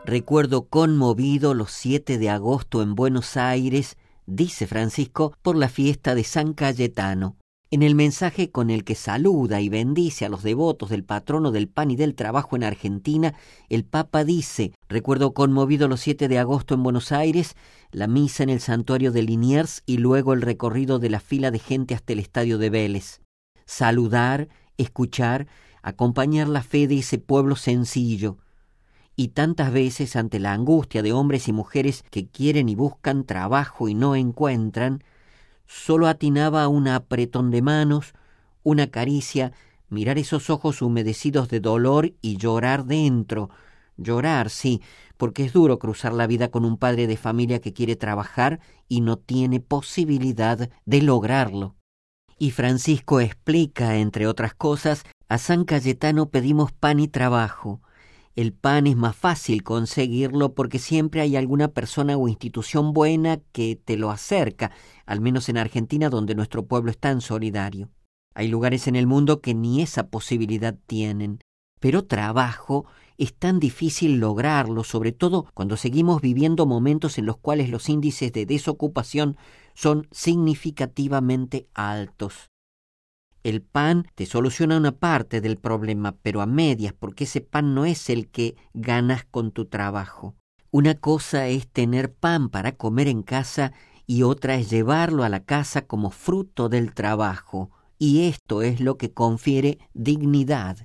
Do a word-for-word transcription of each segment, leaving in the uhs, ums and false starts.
Recuerdo conmovido los siete de agosto en Buenos Aires, dice Francisco, por la fiesta de San Cayetano. En el mensaje con el que saluda y bendice a los devotos del patrono del pan y del trabajo en Argentina, el Papa dice: recuerdo conmovido los siete de agosto en Buenos Aires, la misa en el santuario de Liniers y luego el recorrido de la fila de gente hasta el estadio de Vélez. Saludar, escuchar, acompañar la fe de ese pueblo sencillo. Y tantas veces ante la angustia de hombres y mujeres que quieren y buscan trabajo y no encuentran, solo atinaba a un apretón de manos, una caricia, mirar esos ojos humedecidos de dolor y llorar dentro. Llorar, sí, porque es duro cruzar la vida con un padre de familia que quiere trabajar y no tiene posibilidad de lograrlo. Y Francisco explica, entre otras cosas, a San Cayetano pedimos pan y trabajo. El pan es más fácil conseguirlo porque siempre hay alguna persona o institución buena que te lo acerca, al menos en Argentina, donde nuestro pueblo es tan solidario. Hay lugares en el mundo que ni esa posibilidad tienen, pero trabajo es tan difícil lograrlo, sobre todo cuando seguimos viviendo momentos en los cuales los índices de desocupación son significativamente altos. El pan te soluciona una parte del problema, pero a medias, porque ese pan no es el que ganas con tu trabajo. Una cosa es tener pan para comer en casa y otra es llevarlo a la casa como fruto del trabajo, y esto es lo que confiere dignidad.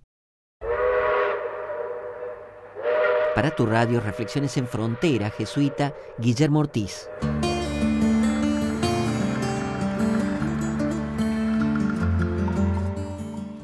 Para tu radio, Reflexiones en Frontera, jesuita Guillermo Ortiz.